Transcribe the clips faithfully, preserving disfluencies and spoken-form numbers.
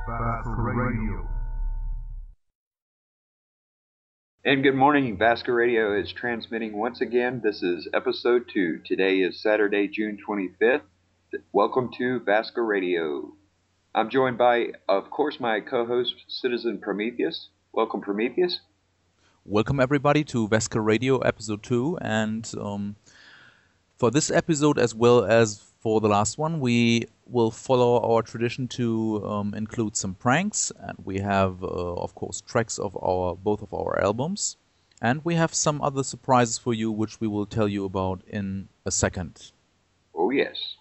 Vasco Radio. And good morning, Vasco Radio is transmitting once again. This is episode two. Today is Saturday, June twenty-fifth. Welcome to Vasco Radio. I'm joined by, of course, my co-host, Citizen Prometheus. Welcome, Prometheus. Welcome, everybody, to Vasco Radio episode two. And um, for this episode, as well as for the last one, we will follow our tradition to um, include some pranks, and we have, uh, of course, tracks of our both of our albums, and we have some other surprises for you, which we will tell you about in a second. Oh yes.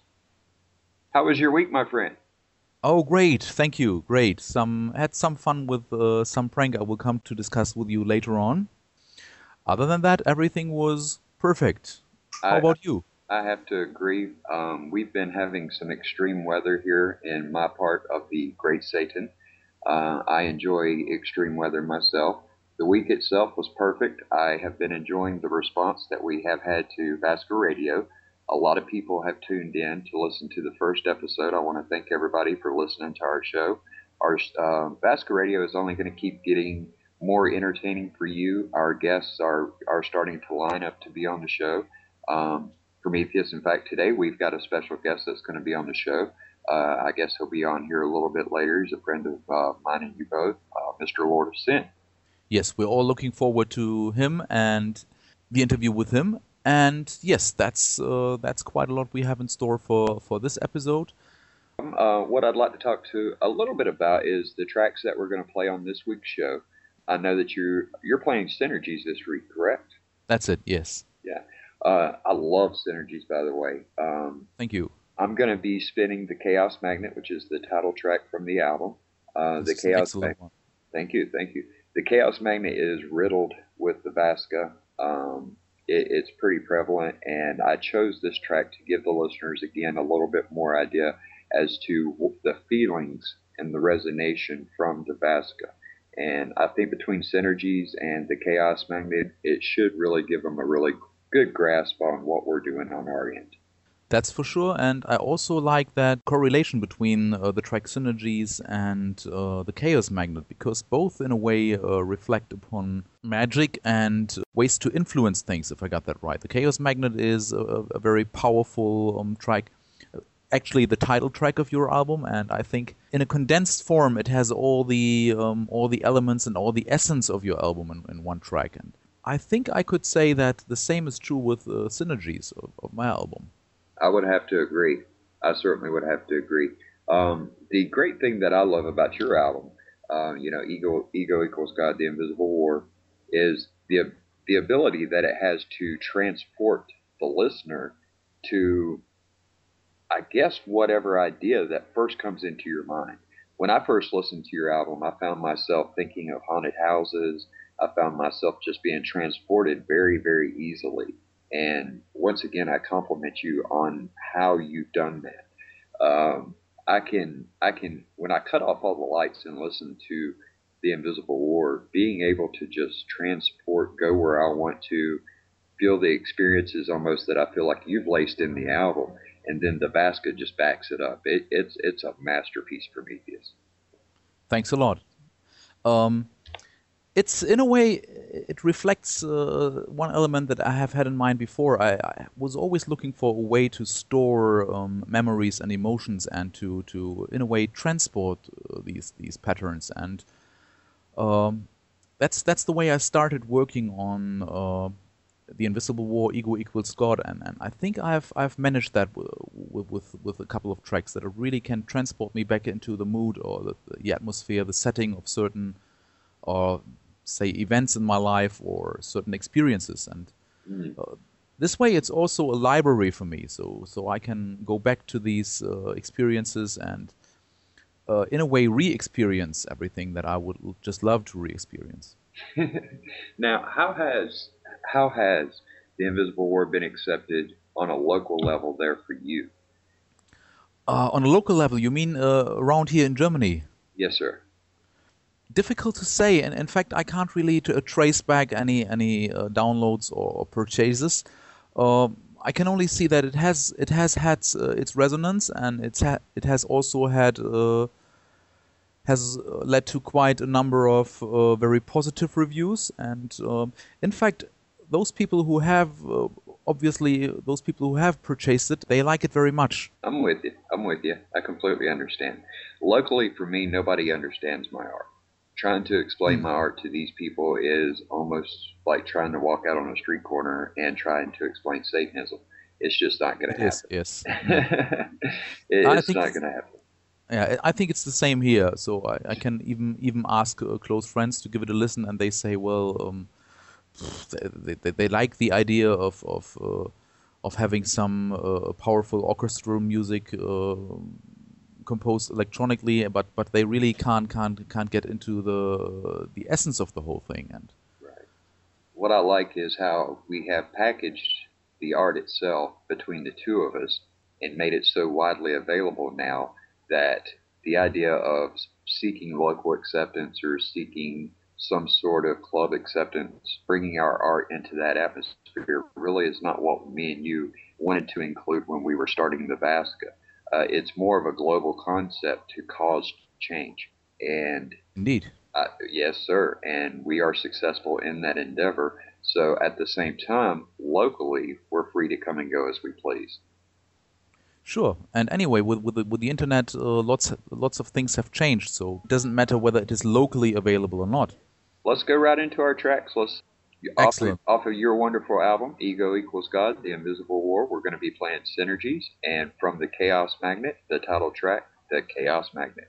How was your week, my friend? Oh, great! Thank you. Great. Some had some fun with uh, some prank I will come to discuss with you later on. Other than that, everything was perfect. How I, about you? I have to agree. Um, we've been having some extreme weather here in my part of the Great Satan. Uh, I enjoy extreme weather myself. The week itself was perfect. I have been enjoying the response that we have had to Vasco Radio. A lot of people have tuned in to listen to the first episode. I want to thank everybody for listening to our show. Our uh, Vasco Radio is only going to keep getting more entertaining for you. Our guests are, are starting to line up to be on the show. Um, Prometheus, in fact, today we've got a special guest that's going to be on the show. Uh, I guess he'll be on here a little bit later. He's a friend of uh, mine and you both, uh, Mister Lord of Sin. Yes, we're all looking forward to him and the interview with him. And yes, that's uh, that's quite a lot we have in store for, for this episode. Um, uh, what I'd like to talk to a little bit about is the tracks that we're going to play on this week's show. I know that you're you're playing Synergies this week, correct? That's it, yes. Yeah. Uh, I love Synergies, by the way. Um, Thank you. I'm going to be spinning the Chaos Magnet, which is the title track from the album. Uh, the Chaos Magnet. Thank you, thank you. The Chaos Magnet is riddled with the Vasca. Um, it, it's pretty prevalent, and I chose this track to give the listeners, again, a little bit more idea as to the feelings and the resonation from the Vasca. And I think between Synergies and the Chaos Magnet, it should really give them a really good grasp on what we're doing on our end. That's for sure, and I also like that correlation between uh, the track Synergies and uh, the Chaos Magnet, because both in a way uh, reflect upon magic and ways to influence things, if I got that right. The Chaos Magnet is a, a very powerful um, track, actually the title track of your album, and I think in a condensed form it has all the um, all the elements and all the essence of your album in, in one track. And I think I could say that the same is true with uh, Synergies of, of my album. I would have to agree. I certainly would have to agree. Um, the great thing that I love about your album, uh, you know, Ego, Ego Equals God, The Invisible War, is the the ability that it has to transport the listener to, I guess, whatever idea that first comes into your mind. When I first listened to your album, I found myself thinking of haunted houses. I found myself just being transported very, very easily. And once again, I compliment you on how you've done that. Um, I can, I can, when I cut off all the lights and listen to The Invisible War, being able to just transport, go where I want to, feel the experiences almost that I feel like you've laced in the album, and then the Vasca just backs it up. It, it's, it's a masterpiece, Prometheus. Thanks a lot. Um, It's, in a way, it reflects uh, one element that I have had in mind before. I, I was always looking for a way to store um, memories and emotions and to, to, in a way, transport uh, these these patterns. And um, that's that's the way I started working on uh, The Invisible War, Ego Equals God. And, and I think I've I've managed that with, with, with a couple of tracks that really can transport me back into the mood or the, the atmosphere, the setting of certain or say events in my life or certain experiences, and mm. uh, this way it's also a library for me, so so I can go back to these uh, experiences and uh, in a way re-experience everything that I would just love to re-experience. Now, how has how has The Invisible War been accepted on a local level there for you? Uh, on a local level, you mean uh, around here in Germany? Yes, sir. Difficult to say, and in fact, I can't really t- trace back any any uh, downloads or, or purchases. Uh, I can only see that it has it has had uh, its resonance, and it's ha- it has also had uh, has uh, led to quite a number of uh, very positive reviews. And um, in fact, those people who have, uh, obviously, those people who have purchased it, they like it very much. I'm with you. I'm with you. I completely understand. Locally, for me, nobody understands my art. Trying to explain mm. my art to these people is almost like trying to walk out on a street corner and trying to explain Satanism. It's just not going to happen. Yes, yes. It's not going to happen. Yeah, I think it's the same here. So I, I can even even ask uh, close friends to give it a listen, and they say, well, um, they, they, they like the idea of of uh, of having some uh, powerful orchestral music uh, composed electronically, but but they really can't can't can't get into the the essence of the whole thing. And right. What I like is how we have packaged the art itself between the two of us and made it so widely available now that the idea of seeking local acceptance or seeking some sort of club acceptance, bringing our art into that atmosphere, really is not what me and you wanted to include when we were starting the Vasca. Uh, it's more of a global concept to cause change. And indeed. Uh, yes, sir. And we are successful in that endeavor. So at the same time, locally, we're free to come and go as we please. Sure. And anyway, with with the, with the internet, uh, lots lots of things have changed. So it doesn't matter whether it is locally available or not. Let's go right into our tracks. Let's Excellent. Off of, off of your wonderful album, Ego Equals God, The Invisible War, we're going to be playing Synergies. And from the Chaos Magnet, the title track, The Chaos Magnet.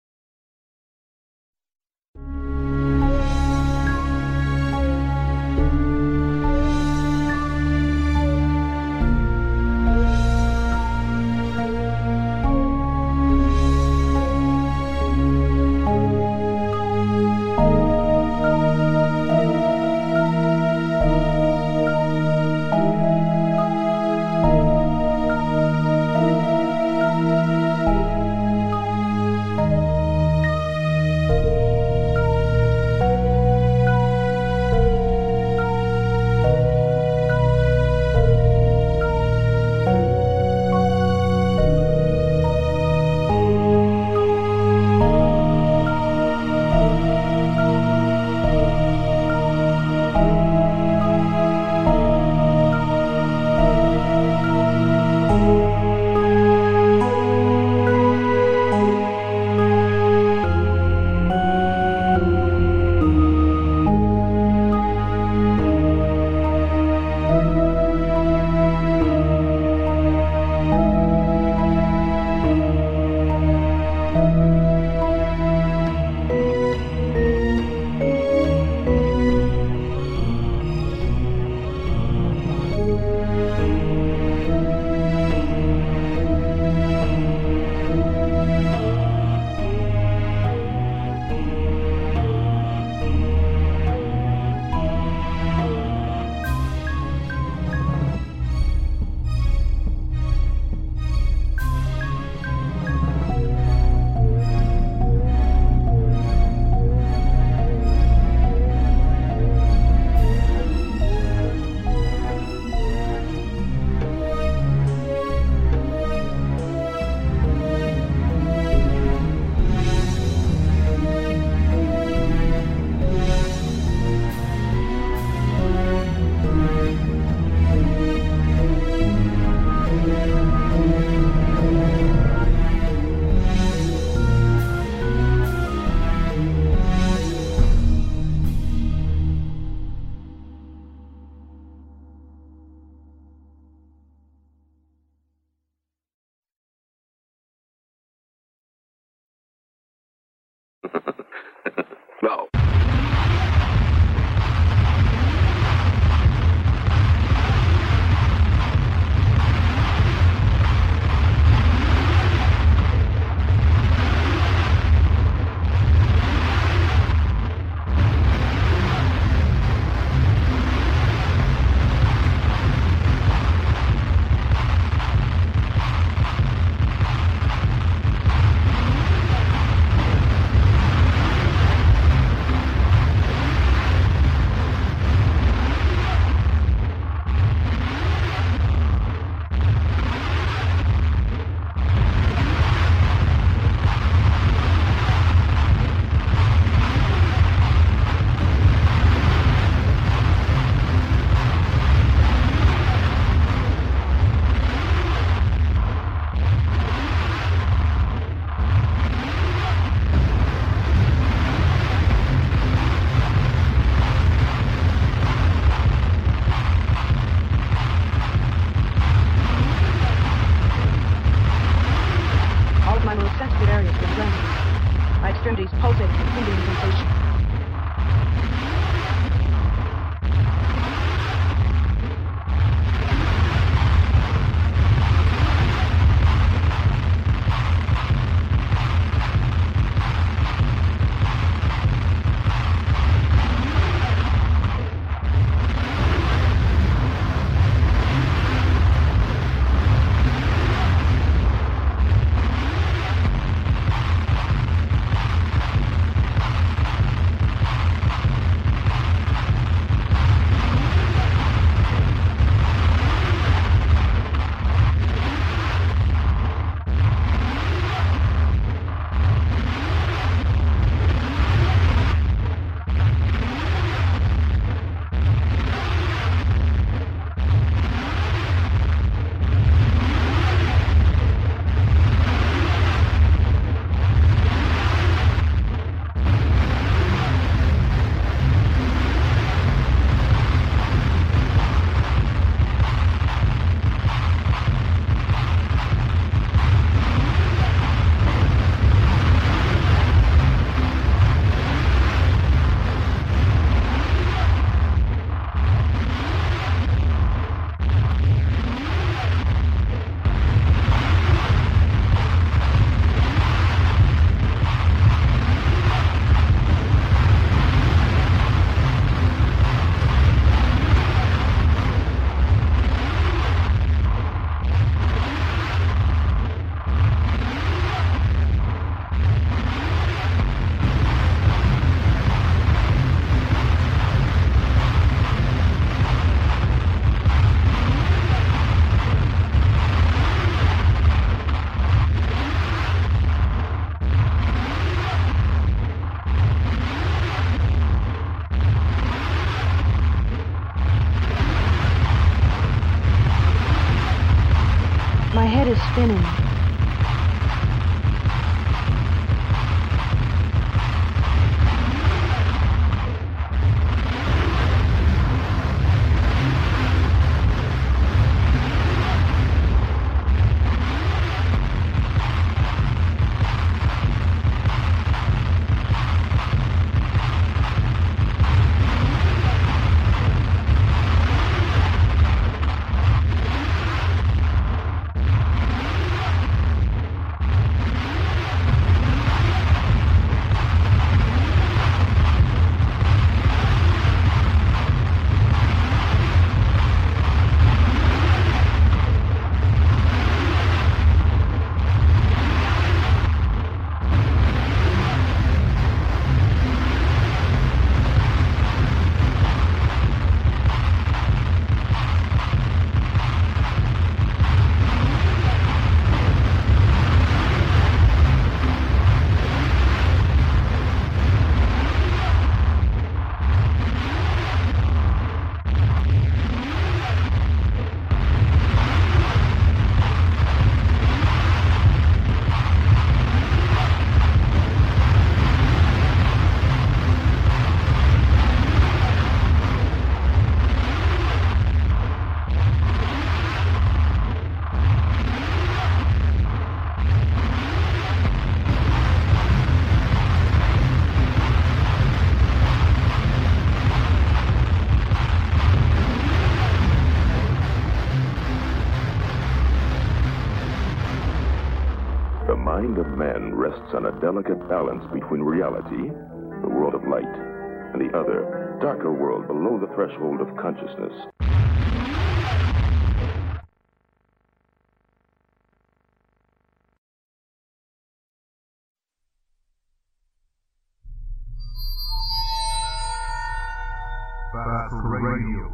No. extremities pulsating with tingling sensation. My head is spinning. The mind of man rests on a delicate balance between reality, the world of light, and the other, darker world below the threshold of consciousness. Battle Radio.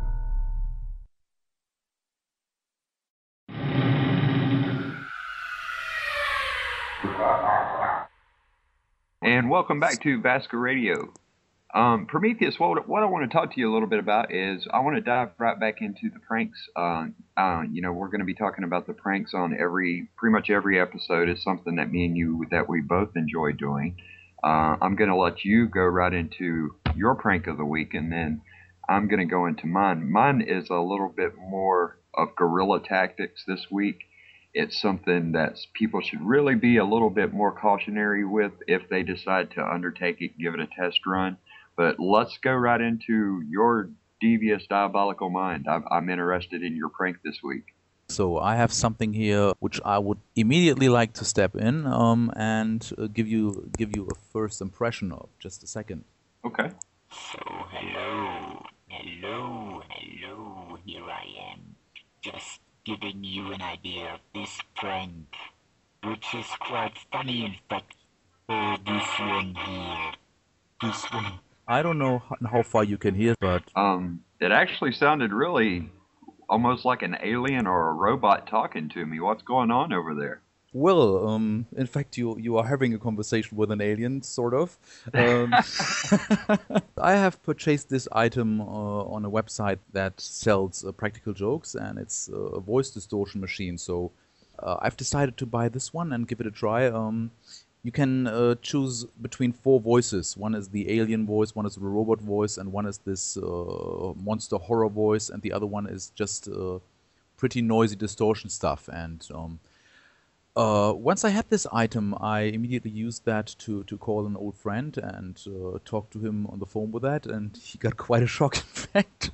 And welcome back to Vasca Radio. Um, Prometheus, what, what I want to talk to you a little bit about is I want to dive right back into the pranks. Uh, uh, you know, we're going to be talking about the pranks on every, pretty much every episode is something that me and you, that we both enjoy doing. Uh, I'm going to let you go right into your prank of the week, and then I'm going to go into mine. Mine is a little bit more of guerrilla tactics this week. it's something that people should really be a little bit more cautionary with if they decide to undertake it, give it a test run. But let's go right into your devious, diabolical mind. I'm, I'm interested in your prank this week. So I have something here which I would immediately like to step in um, and uh, give you give you a first impression of. Just a second. Okay. So hello, hello, hello, here I am. Just giving you an idea of this prank, which is quite funny in fact. Oh, this one here. This one. I don't know how, how far you can hear, but Um, it actually sounded really almost like an alien or a robot talking to me. What's going on over there? well, um, in fact, you you are having a conversation with an alien, sort of. Um, I have purchased this item uh, on a website that sells uh, practical jokes, and it's uh, a voice distortion machine. So uh, I've decided to buy this one and give it a try. Um, you can uh, choose between four voices. One is the alien voice, one is the robot voice, and one is this uh, monster horror voice, and the other one is just uh, pretty noisy distortion stuff. And um, uh, once I had this item, I immediately used that to, to call an old friend and uh, talk to him on the phone with that, and he got quite a shock, in fact.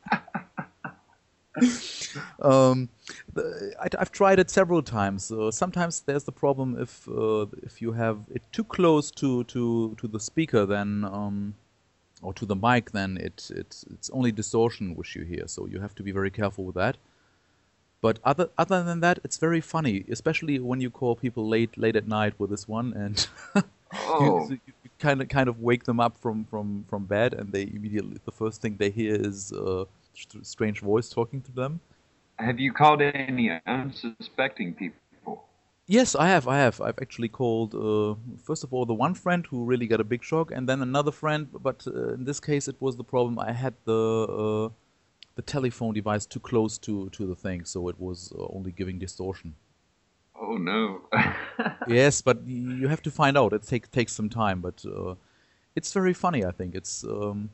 um, the, I, I've tried it several times. Uh, sometimes there's the problem if uh, if you have it too close to, to, to the speaker, then um, or to the mic, then it, it it's only distortion which you hear. So you have to be very careful with that. But other other than that, it's very funny, especially when you call people late late at night with this one, and Oh. you, you kind of kind of wake them up from, from, from bed, and they immediately the first thing they hear is a st- strange voice talking to them. Have you called any unsuspecting people? Yes, I have. I have. I've actually called uh, first of all the one friend who really got a big shock, and then another friend. But uh, in this case, it was the problem. I had the uh, the telephone device too close to, to the thing, so it was uh, only giving distortion. Oh no. Yes, but y- you have to find out. It take, takes some time, but uh, it's very funny. I think it's um,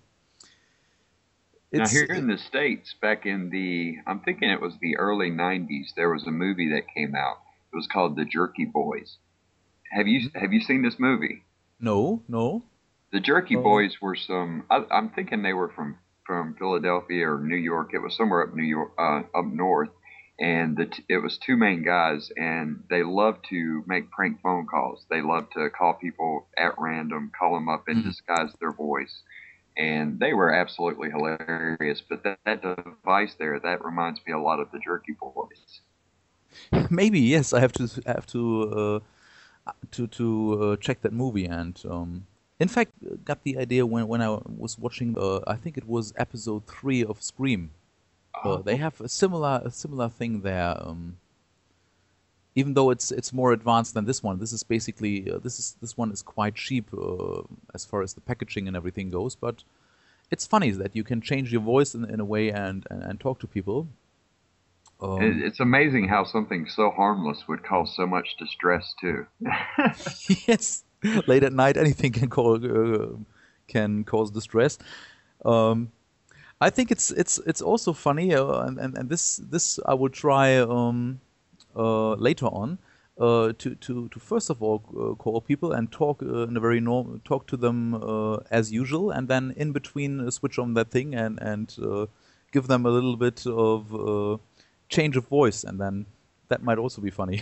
Now it's here in the States, back in the, I'm thinking it was the early nineties, there was a movie that came out. It was called The Jerky Boys. Have you have you seen this movie? no, no. The Jerky Oh. Boys were some, I, I'm thinking they were from, from Philadelphia or New York. It was somewhere up New York, uh, up north. And the t- it was two main guys, and they loved to make prank phone calls. They loved to call people at random, call them up and Mhm. disguise their voice. And they were absolutely hilarious. But that, that device there, that reminds me a lot of the Jerky Boys. Maybe yes. I have to have to uh, to to uh, check that movie, and um, in fact, uh, got the idea when when I was watching. Uh, I think it was episode three of Scream. Uh, they have a similar a similar thing there. Um, even though it's it's more advanced than this one. This is basically uh, this is this one is quite cheap uh, as far as the packaging and everything goes. But it's funny that you can change your voice in, in a way and, and, and talk to people. Um, It, it's amazing how something so harmless would cause so much distress too. yes, late at night, anything can call uh, can cause distress. Um, I think it's it's it's also funny, uh, and, and and this this I will try um, uh, later on uh, to to to first of all uh, call people and talk uh, in a very normal talk to them uh, as usual, and then in between uh, switch on that thing and and uh, give them a little bit of uh, change of voice, and then that might also be funny.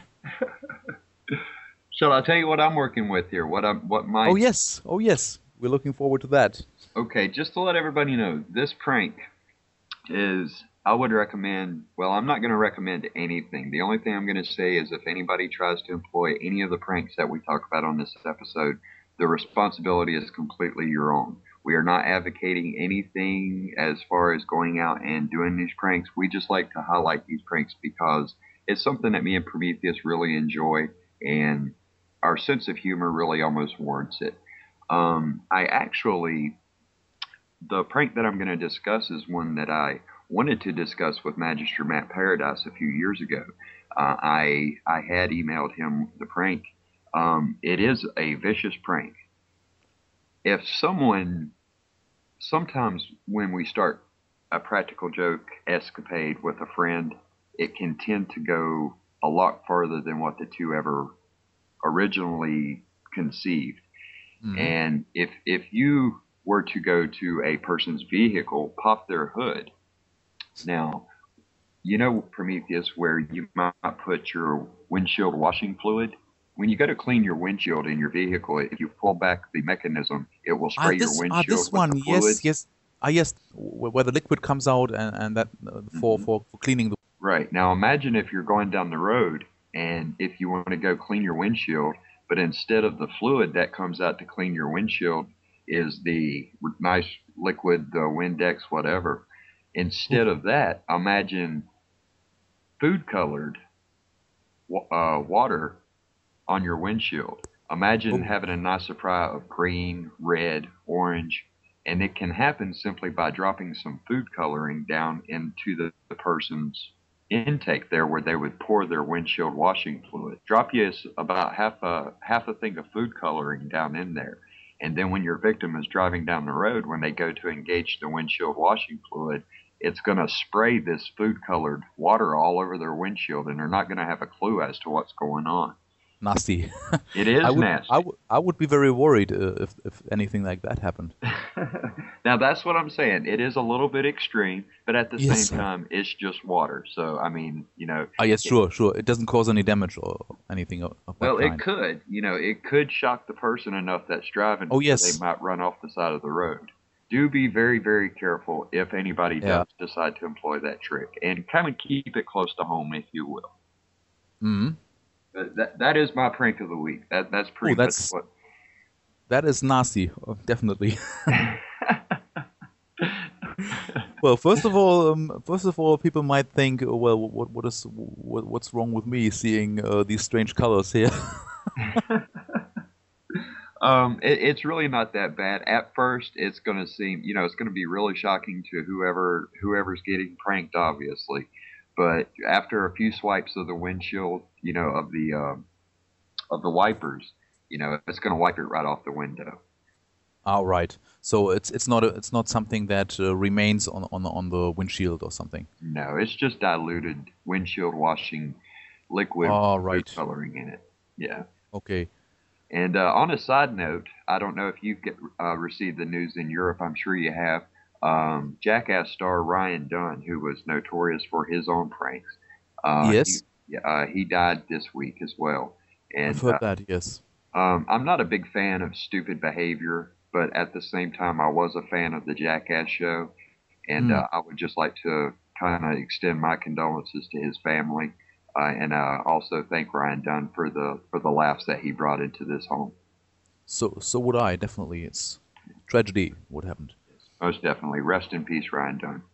Shall I tell you what I'm working with here? What I'm what my Oh yes, oh yes, we're looking forward to that. Okay, just to let everybody know, this prank is, I would recommend, well, I'm not going to recommend anything. The only thing I'm going to say is if anybody tries to employ any of the pranks that we talk about on this episode, the responsibility is completely your own. We are not advocating anything as far as going out and doing these pranks. We just like to highlight these pranks because it's something that me and Prometheus really enjoy, and our sense of humor really almost warrants it. Um, I actually... The prank that I'm going to discuss is one that I wanted to discuss with Magister Matt Paradise a few years ago. Uh, I I had emailed him the prank. Um, it is a vicious prank. If someone, sometimes when we start a practical joke escapade with a friend, it can tend to go a lot further than what the two ever originally conceived. Mhm. And if if you were to go to a person's vehicle, pop their hood. Now, you know, Prometheus, where you might put your windshield washing fluid. When you go to clean your windshield in your vehicle, if you pull back the mechanism, it will Ah, spray your this, ah, windshield this with one, the yes, fluids. yes, ah, yes, wh- where the liquid comes out and, and that uh, for, Mhm. for for cleaning the. Right. Now imagine if you're going down the road and if you want to go clean your windshield, but instead of the fluid that comes out to clean your windshield is the r- nice liquid, the Windex, whatever. Instead of that, imagine food colored wa- uh, water on your windshield. Imagine Oh, having a nice supply of green, red, orange, and it can happen simply by dropping some food coloring down into the, the person's intake there where they would pour their windshield washing fluid. Drop you s- about half a half a thing of food coloring down in there. And then when your victim is driving down the road, when they go to engage the windshield washing fluid, it's going to spray this food colored water all over their windshield and they're not going to have a clue as to what's going on. nasty. It I is would, I nasty. would, I would be very worried uh, if if anything like that happened. Now that's what I'm saying. It is a little bit extreme, but at the Yes. same time, it's just water. So I mean, you know, Ah, yes, it, sure, sure. It doesn't cause any damage or anything of, of that well, it kind. could, you know, it could shock the person enough that's driving Oh, to where they yes. might run off the side of the road. Do be very, very careful if anybody Yeah. does decide to employ that trick, and kind of keep it close to home, if you will. Hmm. But that that is my prank of the week. That that's Oh, pretty much that's what. that is nasty, uh, definitely. Well, first of all, um, first of all, people might think, uh, well, what what is what, what's wrong with me seeing uh, these strange colors here? Um, it, it's really not that bad. At first, it's going to seem, you know, it's going to be really shocking to whoever whoever's getting pranked, obviously. But after a few swipes of the windshield, you know, of the um, of the wipers, you know, it's going to wipe it right off the window. All right. So it's it's not a, it's not something that uh, remains on on on the windshield or something. No, it's just diluted windshield washing liquid All with right. food coloring in it. Yeah. Okay. And uh, on a side note, I don't know if you've get, uh, received the news in Europe. I'm sure you have. Um, Jackass star Ryan Dunn, who was notorious for his own pranks, uh, he Yes, yeah, uh, he died this week as well. I've And heard uh, that. Yes. um, I'm not a big fan of stupid behavior, but at the same time, I was a fan of the Jackass show, and Hmm. uh, I would just like to kind of extend my condolences to his family, uh, and uh, also thank Ryan Dunn for the for the laughs that he brought into this home. So so would I definitely. It's tragedy what happened. Most definitely. Rest in peace, Ryan Dunn.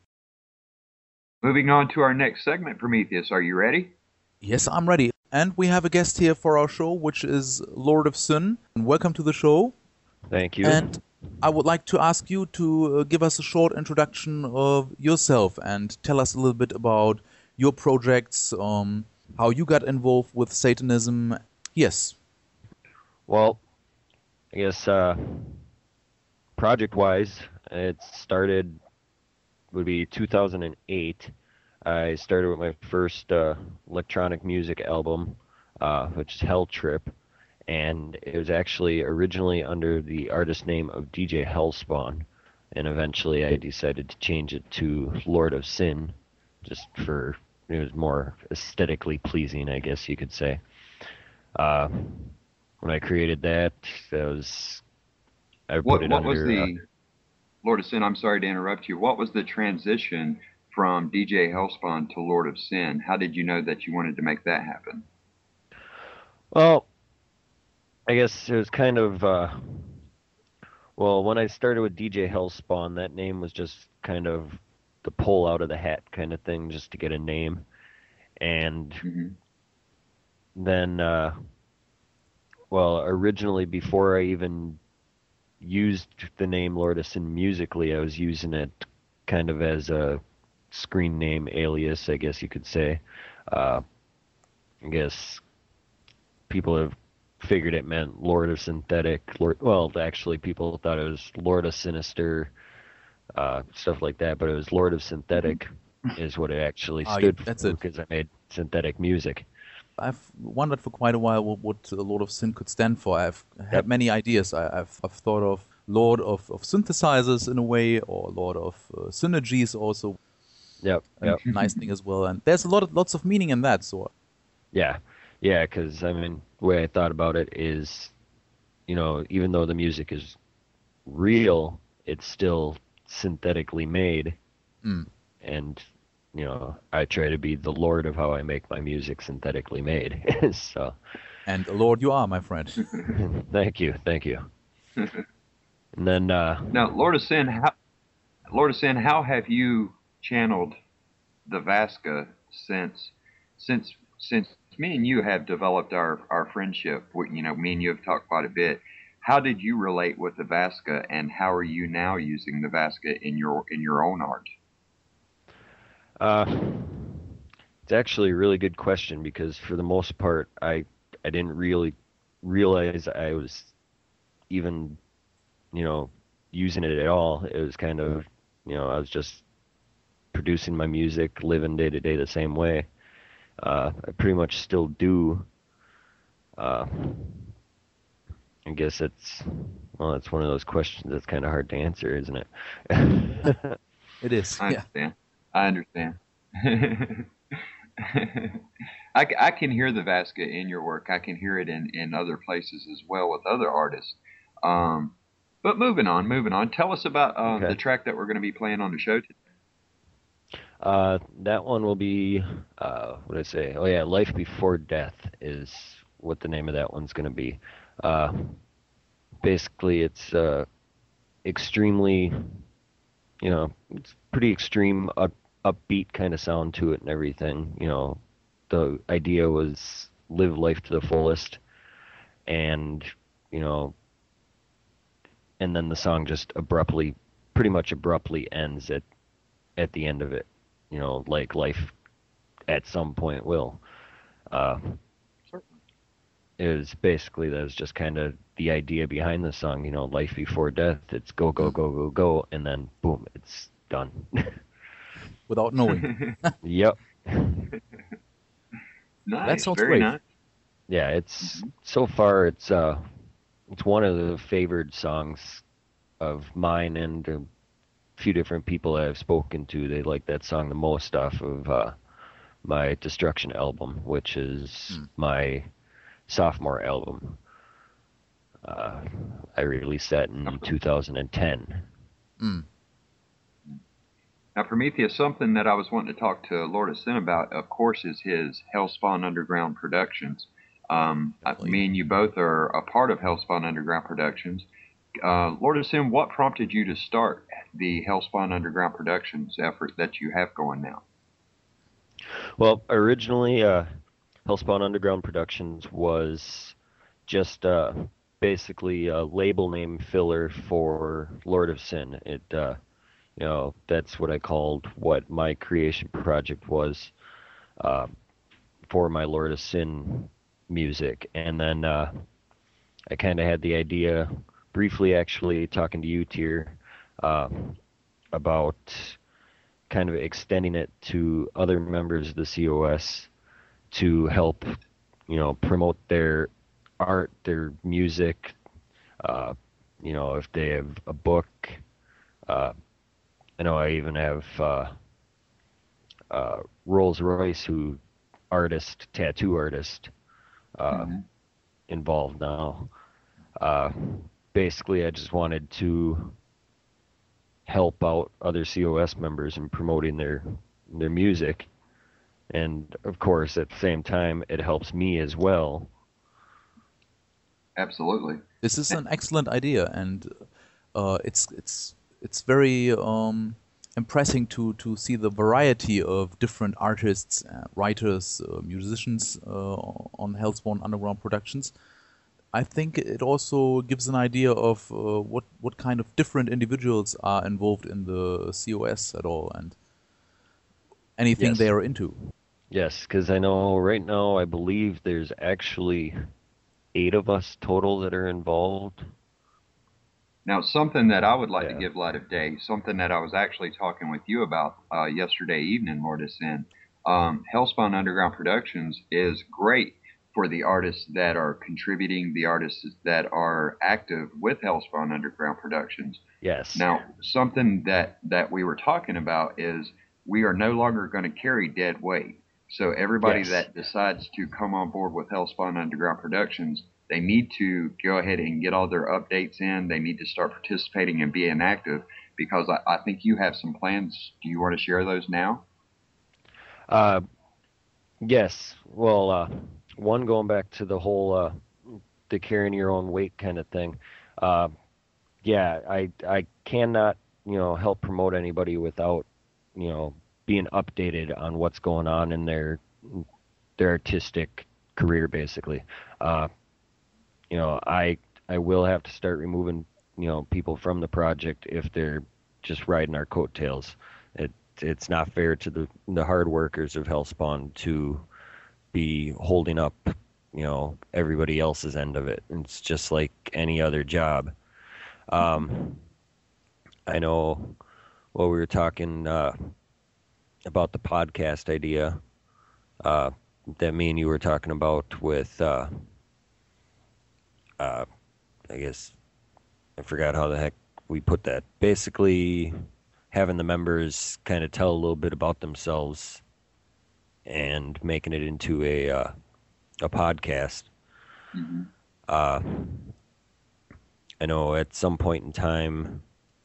Moving on to our next segment, Prometheus. Are you ready? Yes, I'm ready. And we have a guest here for our show, which is Lord of Sin. Welcome to the show. Thank you. And I would like to ask you to uh, give us a short introduction of yourself and tell us a little bit about your projects, um, how you got involved with Satanism. Yes. Well, I guess uh, project-wise, it started would be two thousand eight. I started with my first uh, electronic music album, uh, which is Hell Trip, and it was actually originally under the artist name of D J Hellspawn, and eventually I decided to change it to Lord of Sin, just for it was more aesthetically pleasing, I guess you could say. Uh, when I created that, that was I put What it what was under. Uh, the Lord of Sin? I'm sorry to interrupt you. What was the transition from D J Hellspawn to Lord of Sin? How did you know that you wanted to make that happen? well, I guess it was kind of. Uh, well, when I started with D J Hellspawn, that name was just kind of the pull out of the hat kind of thing, just to get a name, and hmm then, uh, well, originally before I even used the name Lord of Sin musically, I was using it kind of as a screen name alias, I guess you could say. Uh, I guess people have figured it meant Lord of Synthetic. Lord, well, actually, people thought it was Lord of Sinister, uh, stuff like that, but it was Lord of Synthetic is what it actually Ah, yeah, stood that's for it. because I made synthetic music. I've wondered for quite a while what, what uh, Lord of Sin could stand for. I've had Yep. many ideas. I, I've, I've thought of Lord of, of Synthesizers in a way, or Lord of uh, Synergies also. Yep. Yep. Nice thing as well. And there's a lot of lots of meaning in that. So Yeah, yeah, because I mean, the way I thought about it is, you know, even though the music is real, it's still synthetically made, Mm. and you know, I try to be the lord of how I make my music synthetically made. So, and a Lord you are, my friend. thank you, thank you. And then, uh, Now, Lord of Sin, how, Lord of Sin, how have you channeled the Vasca since since since me and you have developed our our friendship? we- You know, me and you have talked quite a bit. How did you relate with the Vasca, and how are you now using the Vasca in your in your own art? uh, it's actually a really good question because for the most part, I I didn't really realize I was even, you know, using it at all. It was kind of, you know, I was just producing my music, living day to day the same way. Uh, I pretty much still do. Uh, I guess it's, well, it's one of those questions that's kind of hard to answer, isn't it? It is. I Yeah. understand. I understand. I, c- I can hear the Vasca in your work. I can hear it in, in other places as well with other artists. Um, but moving on, moving on. Tell us about uh, Okay. the track that we're going to be playing on the show today. Uh, that one will be, uh, what did I say? Oh yeah, Life Before Death is what the name of that one's going to be. Uh, basically, it's uh, extremely, you know, it's pretty extreme, up, upbeat kind of sound to it and everything. You know, the idea was live life to the fullest, and you know, and then the song just abruptly, pretty much abruptly ends at at the end of it. You know, like life at some point will. Uh, it was basically that was just kind of the idea behind the song. You know, life before death. It's go go go go go, and then boom, it's done. Without knowing. Yep. Nice. That sounds very great. nice. Yeah, it's so far it's uh it's one of the favored songs of mine and a few different people that I've spoken to. They like that song the most off of uh, my Destruction album, which is Hmm. my sophomore album. Uh, I released that in two thousand ten. Mm. Now, Prometheus, something that I was wanting to talk to Lord of Sin about, of course, is his Hellspawn Underground Productions. Um, uh, Definitely. me and you both are a part of Hellspawn Underground Productions. Uh, Lord of Sin, what prompted you to start the Hellspawn Underground Productions effort that you have going now? Well, originally, uh, Hellspawn Underground Productions was just uh, basically a label name filler for Lord of Sin. It, uh, you know, that's what I called what my creation project was uh, for my Lord of Sin music. And then uh, I kind of had the idea, briefly actually, talking to you, Tier, uh, about kind of extending it to other members of the C O S to help, you know, promote their art, their music. Uh, you know, if they have a book, uh, I know I even have uh, uh, Rolls Royce, who artist, tattoo artist, uh, Mhm. involved now. Uh, basically, I just wanted to help out other C O S members in promoting their their music, and of course, at the same time, it helps me as well. Absolutely. This is an excellent idea, and uh, it's it's it's very um, impressive to to see the variety of different artists, uh, writers, uh, musicians uh, on Hellspawn Underground Productions. I think it also gives an idea of uh, what what kind of different individuals are involved in the C O S at all, and anything Yes. they are into. Yes, because I know right now, I believe there's actually eight of us total that are involved. Now, something that I would like Yeah. to give light of day, something that I was actually talking with you about uh, yesterday evening, Lord of Sin. um, Hellspawn Underground Productions is great for the artists that are contributing, the artists that are active with Hellspawn Underground Productions. Yes. Now, something that, that we were talking about is we are no longer going to carry dead weight. So everybody Yes. that decides to come on board with Hellspawn Underground Productions, they need to go ahead and get all their updates in. They need to start participating and being active, because I, I think you have some plans. Do you want to share those now? Uh, yes. Well, uh, one, going back to the whole uh, the carrying your own weight kind of thing. Uh, yeah, I I cannot you know help promote anybody without you know being updated on what's going on in their their artistic career, basically. Uh, you know, I I will have to start removing you know people from the project if they're just riding our coattails. It it's not fair to the the hard workers of Hellspawn to be holding up you know everybody else's end of it. It's just like any other job. Um, I know. Well, we were talking uh, about the podcast idea uh, that me and you were talking about with. Uh, uh, I guess I forgot how the heck we put that. Basically, having the members kind of tell a little bit about themselves and making it into a uh, a podcast. Mm-hmm. Uh, I know at some point in time,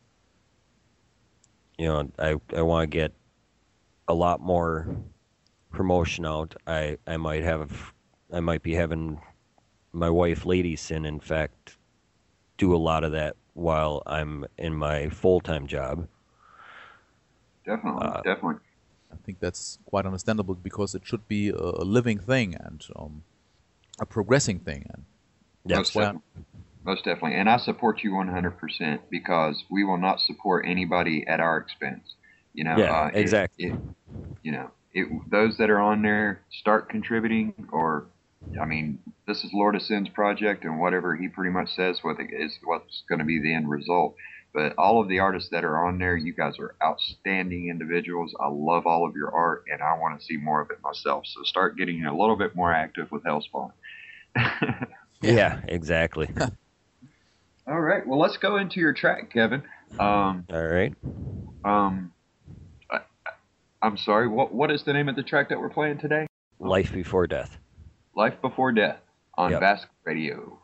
you know, I, I want to get a lot more promotion out. I, I might have, I might be having my wife, Lady Sin, in fact, do a lot of that while I'm in my full-time job. Definitely, Uh, definitely. I think that's quite understandable, because it should be a, a living thing and um, a progressing thing. And Most why- definitely. Most definitely. And I support you one hundred percent, because we will not support anybody at our expense. You know, Yeah, uh, if- exactly. if- you know, it, those that are on there start contributing, or, I mean, this is Lord of Sin's project, and whatever he pretty much says what it is what's going to be the end result. But all of the artists that are on there, you guys are outstanding individuals. I love all of your art, and I want to see more of it myself. So start getting a little bit more active with Hellspawn. Yeah, exactly. All right. Well, let's go into your track, Kevin. Um, All right. um, I, I'm sorry. What What is the name of the track that we're playing today? Life Before Death. Life Before Death on Yep. Basque Radio.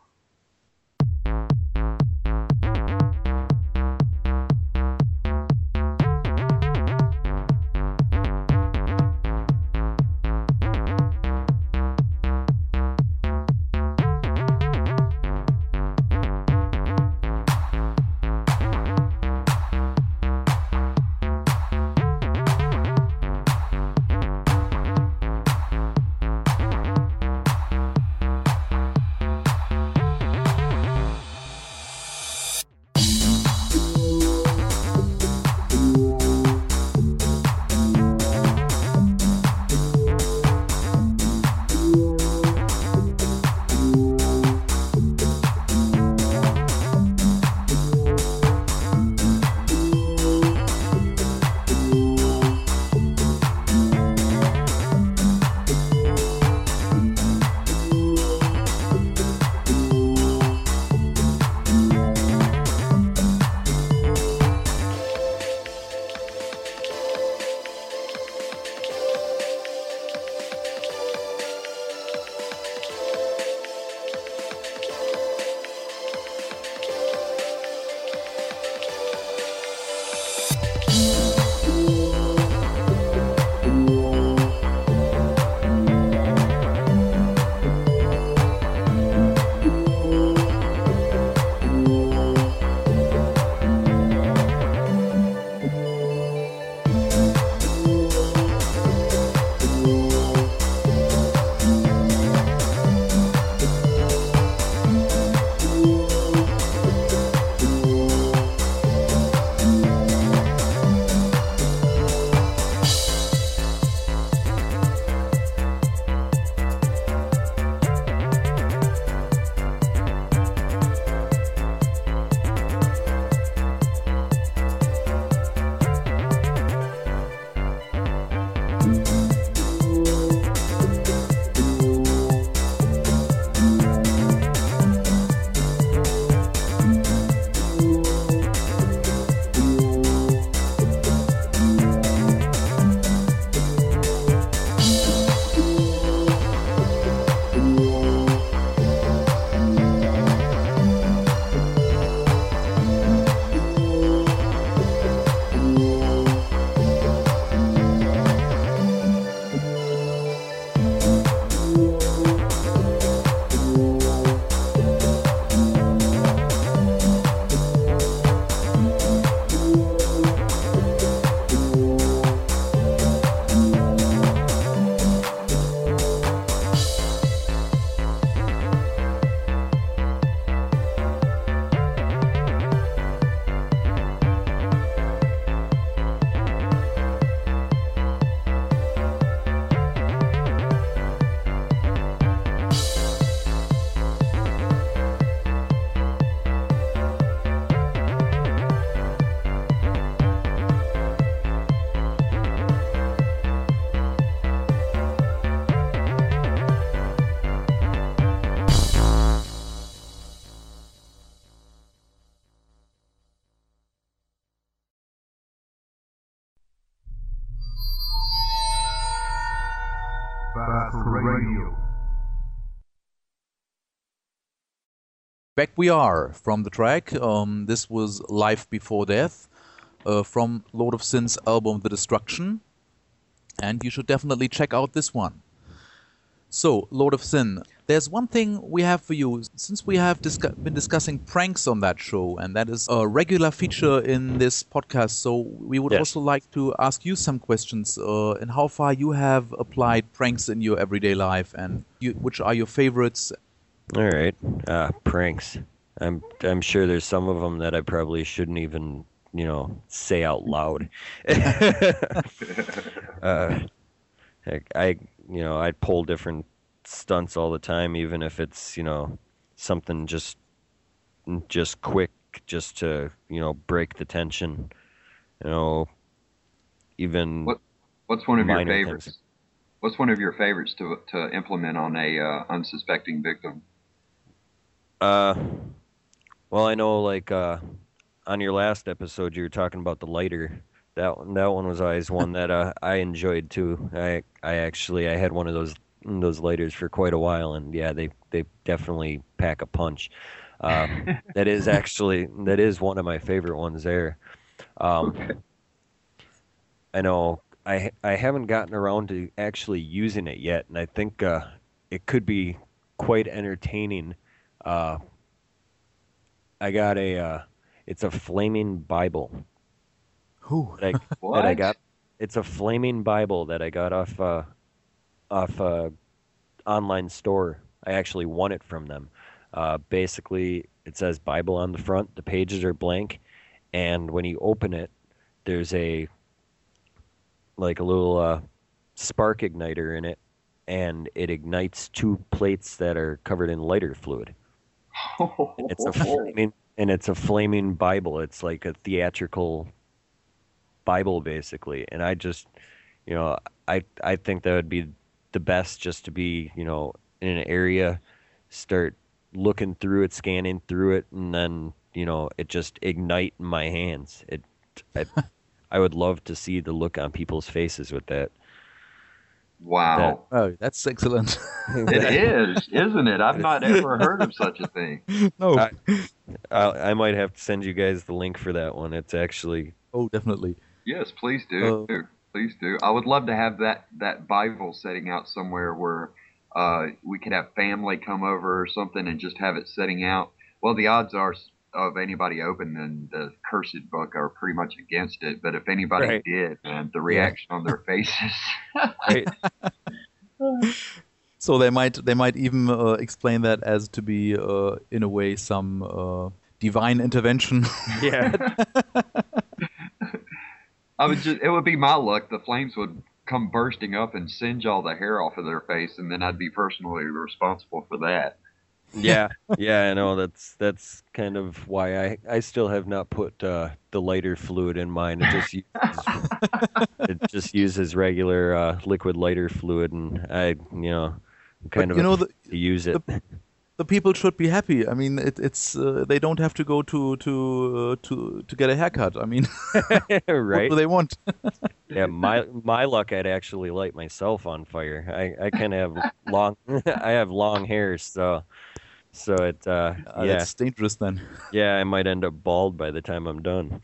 Battle Radio. Back we are from the track. Um, this was Life Before Death uh, from Lord of Sin's album The Destruction. And you should definitely check out this one. So, Lord of Sin, there's one thing we have for you. Since we have discu- been discussing pranks on that show, and that is a regular feature in this podcast, so we would Yes. also like to ask you some questions uh, in how far you have applied pranks in your everyday life, and you, which are your favorites. All right. Uh, pranks. I'm I'm sure there's some of them that I probably shouldn't even, you know, say out loud. uh, I, I, you know, I pull different stunts all the time, even if it's, you know, something just, just quick, just to, you know, break the tension. You know, even What What's one of your minor favorites? things. What's one of your favorites to to implement on a uh, unsuspecting victim? Uh, well, I know, like, uh, on your last episode, you were talking about the lighter. That one, that one was always one that uh, I enjoyed too. I, I actually, I had one of those those lighters for quite a while, and yeah, they, they definitely pack a punch. Uh, that is actually that is one of my favorite ones there. Um, Okay. I know I I haven't gotten around to actually using it yet, and I think uh, it could be quite entertaining. Uh, I got a, uh, it's a flaming Bible Whew. that I, What? that I got. It's a flaming Bible that I got off, uh, off a online store. I actually won it from them. Uh, basically, it says Bible on the front. The pages are blank, and when you open it, there's a, like a little uh, spark igniter in it, and it ignites two plates that are covered in lighter fluid. It's a flaming, and it's a flaming Bible. It's like a theatrical Bible, basically. And I just, you know, I I think that would be the best, just to be, you know, in an area, start looking through it, scanning through it, and then, you know, it just ignite in my hands. It, I, I would love to see the look on people's faces with that. Wow. Oh, that's excellent. It is, isn't it? I've not ever heard of such a thing. No. I, I I might have to send you guys the link for that one. It's actually, Oh, definitely. Yes, please do. Uh, Please do. I would love to have that, that Bible setting out somewhere where uh, we could have family come over or something and just have it setting out. Well, the odds are of anybody opening the cursed book are pretty much against it. But if anybody Right. did, man, the reaction on their faces. right? So they might they might even uh, explain that as to be uh, in a way some uh, divine intervention. Yeah. I would just, it would be my luck. The flames would come bursting up and singe all the hair off of their face, and then I'd be personally responsible for that. Yeah, yeah, I know. That's that's kind of why I, I still have not put uh, the lighter fluid in mine. It just uses, it just uses regular uh, liquid lighter fluid, and I, you know, kind But of you know, the, to use it. the people should be happy. I mean, it, it's uh, they don't have to go to to uh, to to get a haircut. I mean, what Right? do they want? Yeah, my my luck, I'd actually light myself on fire. I, I kind of have long I have long hair, so so it uh, Uh, yeah That's dangerous then. yeah I might end up bald by the time I'm done.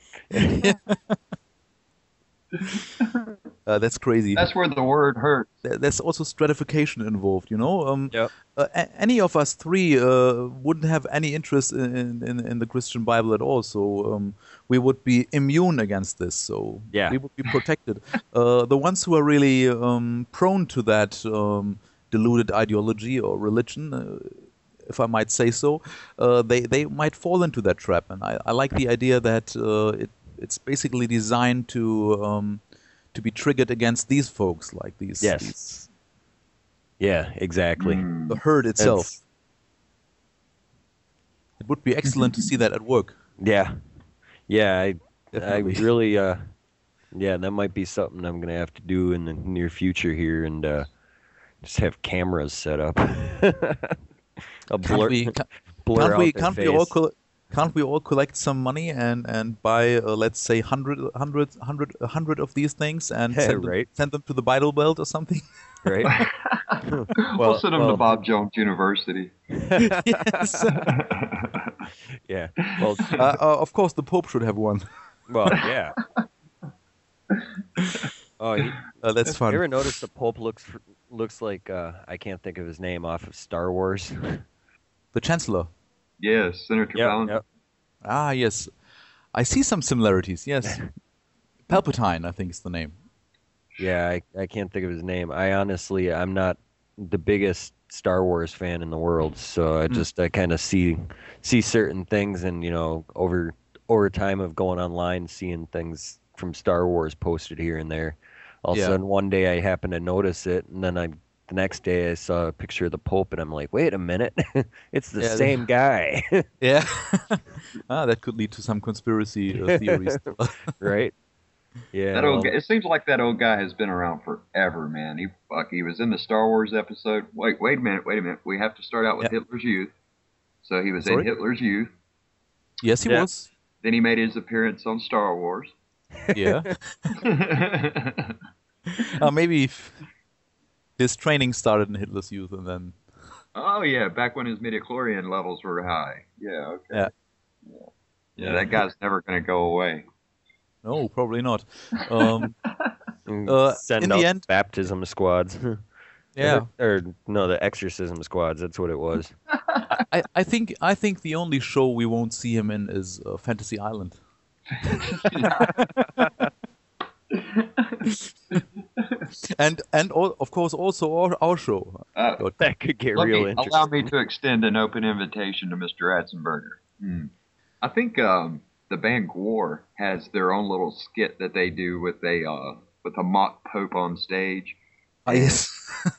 Uh, that's crazy. That's where the word hurts. There- There's also stratification involved, you know. Um, Yep. uh, a- any of us three uh, wouldn't have any interest in, in, in the Christian Bible at all, so um, we would be immune against this. So Yeah. we would be protected. uh, the ones who are really um, prone to that um, deluded ideology or religion, uh, if I might say so, uh, they they might fall into that trap. And I, I like the idea that uh, it it's basically designed to um, to be triggered against these folks, like these. Yes. these Yeah, exactly. Mm. the herd itself. That's- It would be excellent to see that at work. Yeah, yeah. I I Definitely. really uh, yeah. That might be something I'm gonna have to do in the near future here, and uh, just have cameras set up. A Can't blur, we? Can't, blur can't out we? their Can't we all? face. Col- can't we all collect some money and and buy, uh, let's say, hundred, hundred, hundred, a hundred of these things and Yeah, send, them, right. send them to the Bible Belt or something? Right? we'll send him well- to Bob Jones University. Yes. Yeah. Well, Uh, uh, of course, the Pope should have one. well, yeah. Oh, he, Uh, that's you fun. ever notice the Pope looks looks like uh, I can't think of his name off of Star Wars? The Chancellor. Yes, Senator Yep, Fallon. yep. Ah, yes. I see some similarities, yes. Palpatine, I think is the name. Yeah, I, I can't think of his name. I honestly, I'm not the biggest Star Wars fan in the world, so I just I kind of see see certain things, and you know, over over time of going online, seeing things from Star Wars posted here and there. All of Yeah. a sudden, one day I happened to notice it, and then I the next day I saw a picture of the Pope, and I'm like, wait a minute, it's the Yeah, the- same guy, Yeah. ah, that could lead to some conspiracy uh, theories. right? Yeah. That old well, guy, it seems like that old guy has been around forever, man. He fuck, he was in the Star Wars episode. Wait, wait a minute, wait a minute. We have to start out with Yeah. Hitler's Youth. So he was Sorry? in Hitler's Youth. Yes, he Yeah. was. Then he made his appearance on Star Wars. Yeah. Uh, maybe if his training started in Hitler's Youth and then... Oh yeah, back when his midichlorian levels were high. Yeah, okay. Yeah. Yeah, yeah that guy's never gonna go away. No, probably not. Um, and uh, send in out the end- baptism squads. yeah. Or no, the exorcism squads. That's what it was. I, I think I think the only show we won't see him in is uh, Fantasy Island. and and all, of course also our, our show. Uh, God. That could get Let real me, interesting. allow me to extend an open invitation to Mister Ratzenberger. Hmm. I think um, the band Gwar has their own little skit that they do with a uh, with a mock pope on stage. Ah, yes.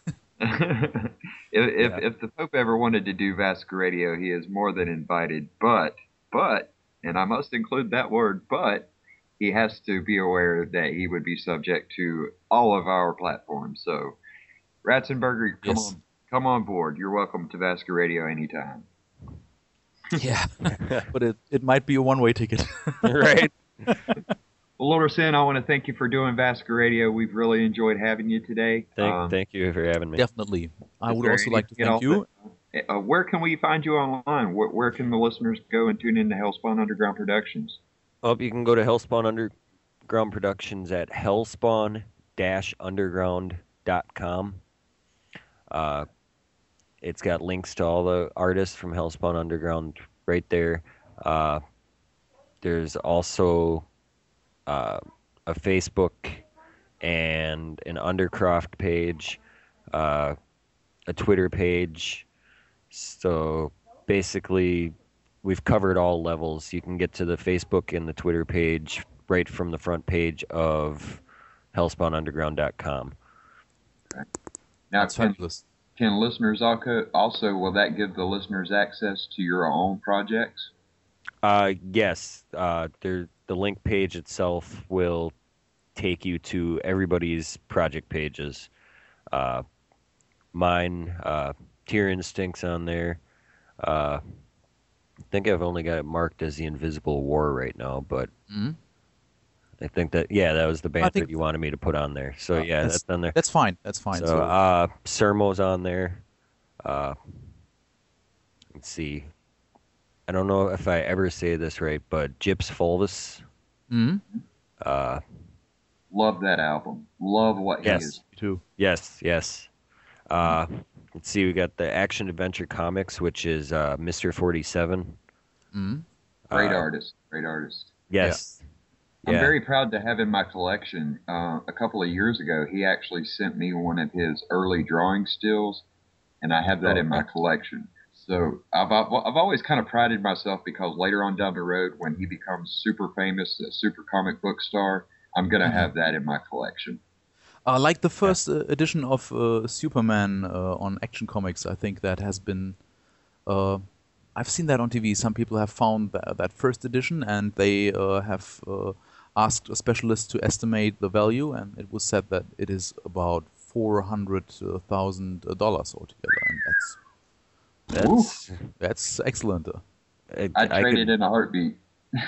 if if, Yeah. if the Pope ever wanted to do Vasco Radio, he is more than invited. But but, and I must include that word, but he has to be aware that he would be subject to all of our platforms. So, Ratzenberger, come Yes. on, come on board. You're welcome to Vasco Radio anytime. Yeah. But it, it might be a one-way ticket. right? Well, Lord Sin, I want to thank you for doing Vasco Radio. We've really enjoyed having you today. Thank, Um, thank you for having me. Definitely. I Is would there also like to anything thank else you. that- uh, where can we find you online? Where, where can the listeners go and tune in to Hellspawn Underground Productions? Oh, you can go to Hellspawn Underground Productions at hellspawn dash underground dot com. Uh, it's got links to all the artists from Hellspawn Underground right there. Uh, there's also uh, a Facebook and an Undercroft page, uh, a Twitter page. So basically, we've covered all levels. You can get to the Facebook and the Twitter page right from the front page of hellspawn underground dot com. Now, That's can, fabulous. can listeners also, also, will that give the listeners access to your own projects? Uh, yes, uh, there, the link page itself will take you to everybody's project pages. Uh, mine, uh, Tier Instinct's on there. Uh, I think I've only got it marked as the Invisible War right now, but Mhm. I think that, yeah, that was the band think- that you wanted me to put on there. So, Uh, yeah, that's- that's on there. That's fine. That's fine. So, So, uh, Sermo's on there. Uh, let's see. I don't know if I ever say this right, but Gyps Fulvis. Mhm. Uh, Love that album. Love what Yes. he is. Me too. yes, yes. Uh, let's see. We got the Action Adventure Comics, which is uh, Mister forty-seven. Mhm. Great Uh, artist. Great artist. Yes. I'm Yeah. very proud to have in my collection. Uh, a couple of years ago, he actually sent me one of his early drawing stills, and I have that Oh, in my okay. collection. So I've, I've I've always kind of prided myself because later on down the road, when he becomes super famous, a super comic book star, I'm gonna have that in my collection. Uh, like the first uh, edition of uh, Superman uh, on Action Comics, I think that has been. Uh, I've seen that on T V. Some people have found that, that first edition, and they uh, have uh, asked a specialist to estimate the value, and it was said that it is about four hundred thousand dollars altogether, and that's That's. that's excellent. Uh, I, I'd I trade could- it in a heartbeat.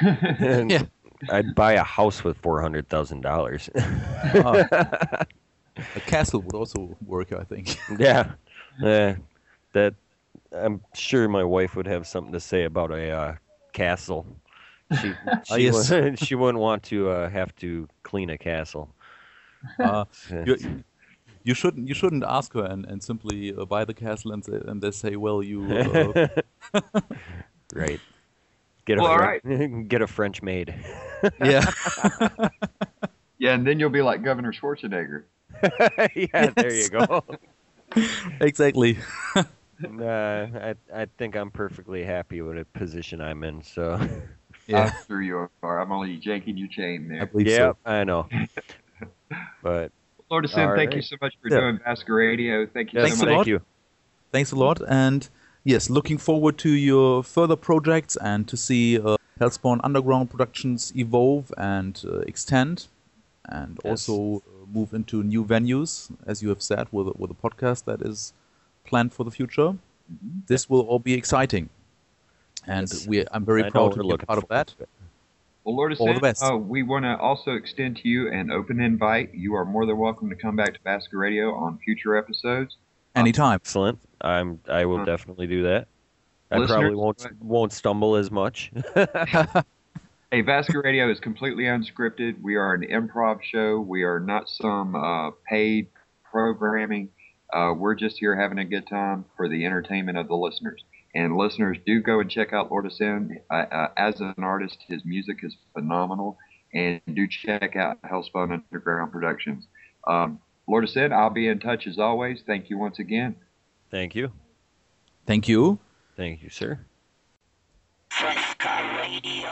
yeah. I'd buy a house with four hundred thousand dollars. Uh, A castle would also work, I think. Yeah, yeah. That I'm sure my wife would have something to say about a uh, castle. She Ah, she yes. wou- she wouldn't want to uh, have to clean a castle. Uh, Yeah. you, you shouldn't you shouldn't ask her and, and simply uh, buy the castle and say, and they say, well, you uh, Right. Get a Well, all French, get a French maid. yeah. Yeah, and then you'll be like Governor Schwarzenegger. Yeah, there you Yes. go. Exactly. Nah, I I think I'm perfectly happy with the position I'm in. So, Yeah, I'm sure you are. I'm only janking your chain I there. believe yeah, so. I know. But Lord of Sin, All thank you right. so much for Yeah. doing Vasca Radio. Thank you yes, Thanks so a much. lot. thank you. Thanks a lot. And yes, looking forward to your further projects and to see uh, Hellspawn Underground Productions evolve and uh, extend, and Yes. also uh, move into new venues, as you have said, with a- with a podcast that is planned for the future. This will all be exciting, and Yes. we I'm very I know proud to we're be a looking part of forward that. to it. Well, Lord of All the Sin, best. uh, we want to also extend to you an open invite. You are more than welcome to come back to Vasca Radio on future episodes. Anytime. Excellent. I'm. I will Uh, definitely do that. I listeners, probably won't uh, won't stumble as much. Hey, Vasca Radio is completely unscripted. We are an improv show. We are not some uh, paid programming. Uh, we're just here having a good time for the entertainment of the listeners. And listeners, do go and check out Lord of Sin. Uh, uh, as an artist, his music is phenomenal. And do check out Hellspawn Underground Productions. Um, Lord of Sin, I'll be in touch as always. Thank you once again. Thank you. Thank you. Thank you, sir. Fresca Radio.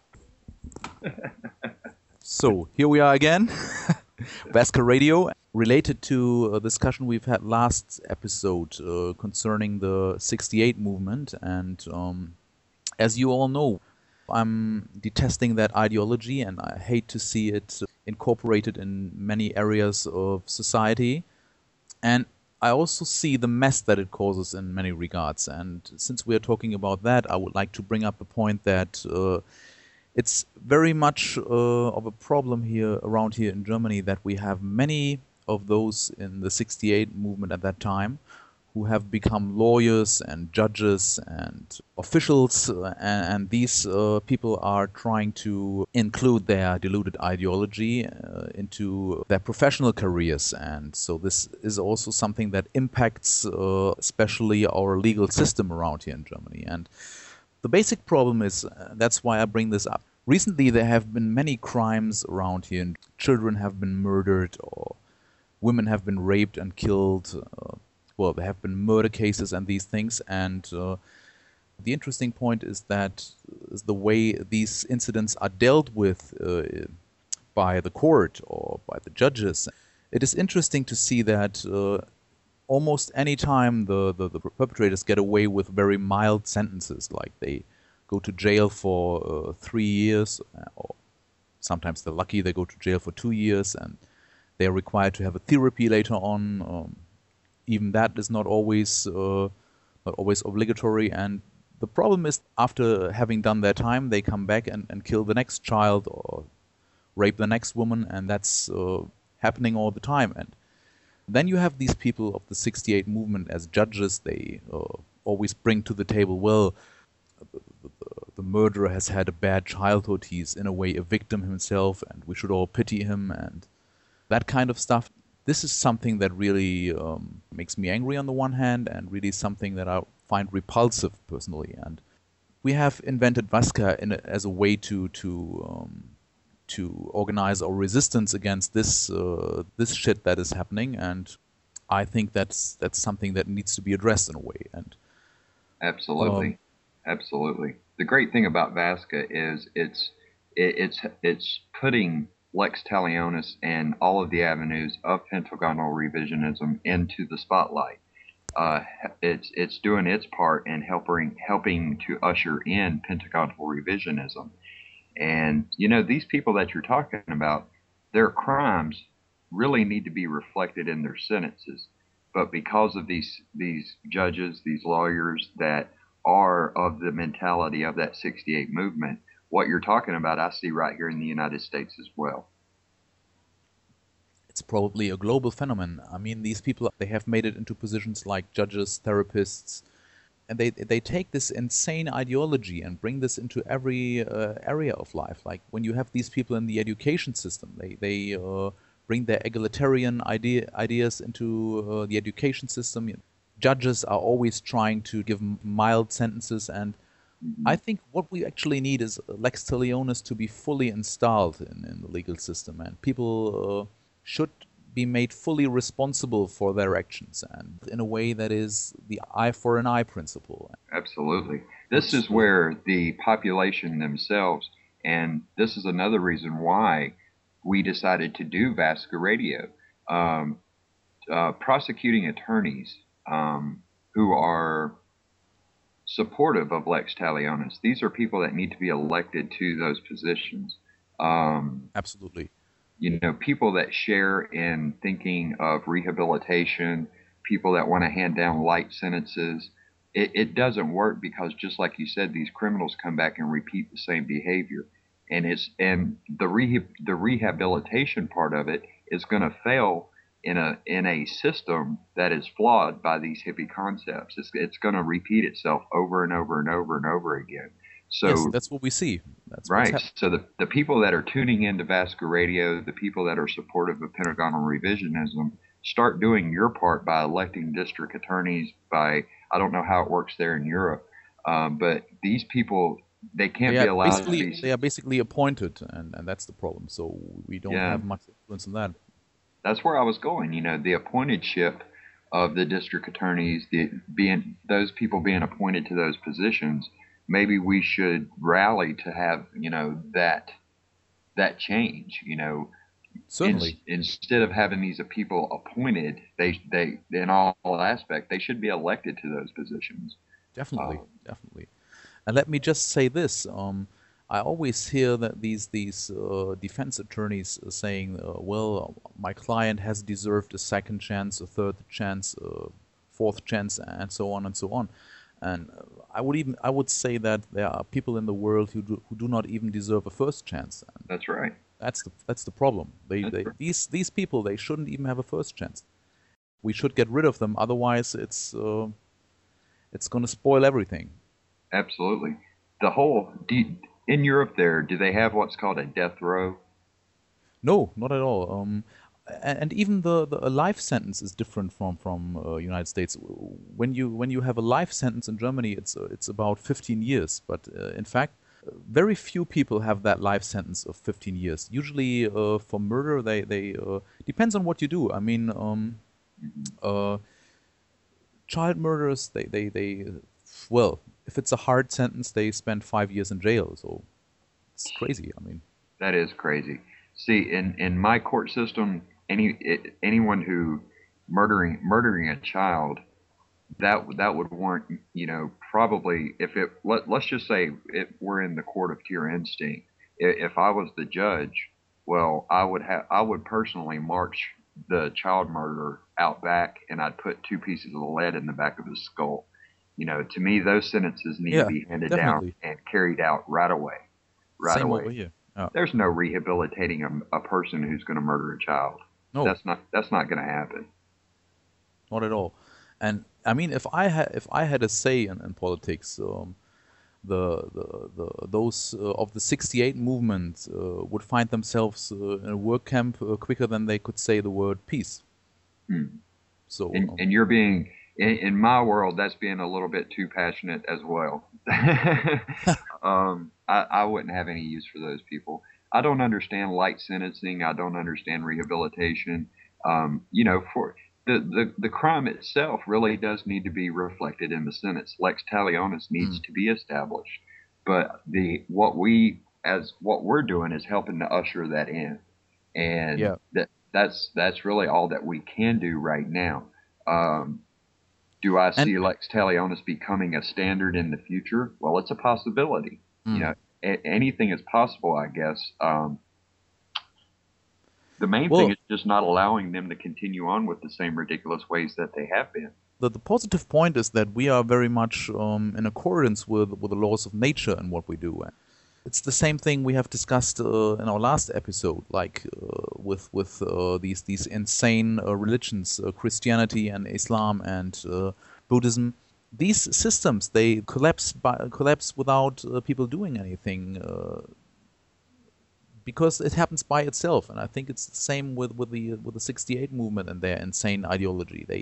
So here we are again, Vasca Radio, related to a discussion we've had last episode uh, concerning the sixty-eight movement. And um, as you all know, I'm detesting that ideology, and I hate to see it incorporated in many areas of society. And I also see the mess that it causes in many regards. And since we are talking about that, I would like to bring up the point that uh, it's very much uh, of a problem here around here in Germany that we have many of those in the sixty-eight movement at that time who have become lawyers and judges and officials, uh, and, and these uh, people are trying to include their deluded ideology uh, into their professional careers. And so this is also something that impacts uh, especially our legal system around here in Germany. And the basic problem is, uh, that's why I bring this up. Recently, there have been many crimes around here, and children have been murdered, or women have been raped and killed. Uh, well, there have been murder cases and these things. And uh, the interesting point is that is the way these incidents are dealt with uh, by the court or by the judges. It is interesting to see that uh, almost any time the, the, the perpetrators get away with very mild sentences, like they go to jail for uh, three years, or sometimes they're lucky, they go to jail for two years, and they're required to have a therapy later on. Um, even that is not always uh, not always obligatory. And the problem is, after having done their time, they come back and, and kill the next child or rape the next woman, and that's uh, happening all the time. And then you have these people of the sixty-eight movement as judges. They uh, always bring to the table, well, the, the, the murderer has had a bad childhood, he's in a way a victim himself, and we should all pity him, and that kind of stuff. This is something that really um, makes me angry on the one hand, and really something that I find repulsive personally. And we have invented Vasca in a, as a way to to um, to organize our resistance against this uh, this shit that is happening, and I think that's that's something that needs to be addressed in a way. And Absolutely, Um, absolutely. The great thing about Vasca is it's it, it's it's putting Lex Talionis and all of the avenues of pentagonal revisionism into the spotlight. Uh, it's it's doing its part in helping helping to usher in pentagonal revisionism. And you know, these people that you're talking about, their crimes really need to be reflected in their sentences. But because of these these judges, these lawyers that are of the mentality of that sixty-eight movement, what you're talking about, I see right here in the United States as well. it's probably a global phenomenon. I mean, these people, they have made it into positions like judges, therapists, and they they take this insane ideology and bring this into every uh, area of life. Like when you have these people in the education system, they they uh, bring their egalitarian idea ideas into uh, the education system. Judges are always trying to give mild sentences, and I think what we actually need is lex talionis to be fully installed in, in the legal system, and people uh, should be made fully responsible for their actions, and in a way that is the eye for an eye principle. Absolutely. This is where the population themselves, and this is another reason why we decided to do Vasca Radio, um, uh, prosecuting attorneys um, who are supportive of lex talionis. These are people that need to be elected to those positions. Um, Absolutely. You know, people that share in thinking of rehabilitation, people that want to hand down light sentences. It, it doesn't work because, just like you said, these criminals come back and repeat the same behavior, and it's and the rehab, the rehabilitation part of it is going to fail in a in a system that is flawed by these hippie concepts. It's it's going to repeat itself over and over and over and over again. So yes, that's what we see. That's right. What's so the, the people that are tuning into Vasca Radio, the people that are supportive of Pentagonal revisionism, start doing your part by electing district attorneys. By I don't know how it works there in Europe, um, but these people, they can't they be are allowed to basically be. they are basically appointed, and, and that's the problem. So we don't Yeah. have much influence in that. That's where I was going. You know, the appointedship of the district attorneys, the being those people being appointed to those positions. Maybe we should rally to have, you know, that that change. You know, Certainly. in, instead of having these people appointed, they they in all, all aspects they should be elected to those positions. Definitely, Um, definitely. And let me just say this: um, I always hear that these these uh, defense attorneys are saying, uh, "Well, my client has deserved a second chance, a third chance, a fourth chance, and so on and so on." And uh, I would even I would say that there are people in the world who do, who do not even deserve a first chance. And that's right. that's the that's the problem. They, That's they right. these these people, they shouldn't even have a first chance. We should get rid of them, otherwise it's uh, it's going to spoil everything. Absolutely. The whole do, in Europe there, do they have what's called a death row? No, not at all. Um, and, and even the, the a life sentence is different from from uh, United States. When you when you have a life sentence in Germany, it's uh, it's about fifteen years. But uh, in fact, very few people have that life sentence of fifteen years. Usually, uh, for murder, they they uh, depends on what you do. I mean, um, uh, child murderers, they they they well, if it's a hard sentence, they spend five years in jail. So it's crazy. I mean, That is crazy. See, in, in my court system, any it, anyone who murdering murdering a child, that that would warrant, you know, probably if it let, let's just say it we're in the court of pure instinct. If I was the judge, well, I would have I would personally march the child murderer out back, and I'd put two pieces of lead in the back of his skull. You know, to me, those sentences need Yeah, to be handed definitely. down and carried out right away. Right same away. over here. Yeah. There's no rehabilitating a, a person who's going to murder a child. No, That's not that's not going to happen. not at all. And I mean, if I had if I had a say in, in politics, um, the, the the those uh, of the sixty-eight movement uh, would find themselves uh, in a work camp uh, quicker than they could say the word peace. Hmm. So And, um, and you're being in, in my world, that's being a little bit too passionate as well. um, I, I wouldn't have any use for those people. I don't understand light sentencing. I don't understand rehabilitation. Um, you know, for the, the, the crime itself really does need to be reflected in the sentence. Lex talionis needs Mm. to be established, but the what we as what we're doing is helping to usher that in, and Yeah. that that's that's really all that we can do right now. Um, do I see And- lex talionis becoming a standard in the future? Well, it's a possibility. Mm. You know, a- anything is possible, I guess. Um, the main Well- thing is just not allowing them to continue on with the same ridiculous ways that they have been. the, the positive point is that we are very much um, in accordance with with the laws of nature in what we do. It's the same thing we have discussed uh, in our last episode, like uh, with with uh, these these insane uh, religions, uh, Christianity and Islam and uh, Buddhism. These systems, they collapse by, collapse without uh, people doing anything, uh, because it happens by itself. And I think it's the same with with the with the sixty-eight movement and their insane ideology. They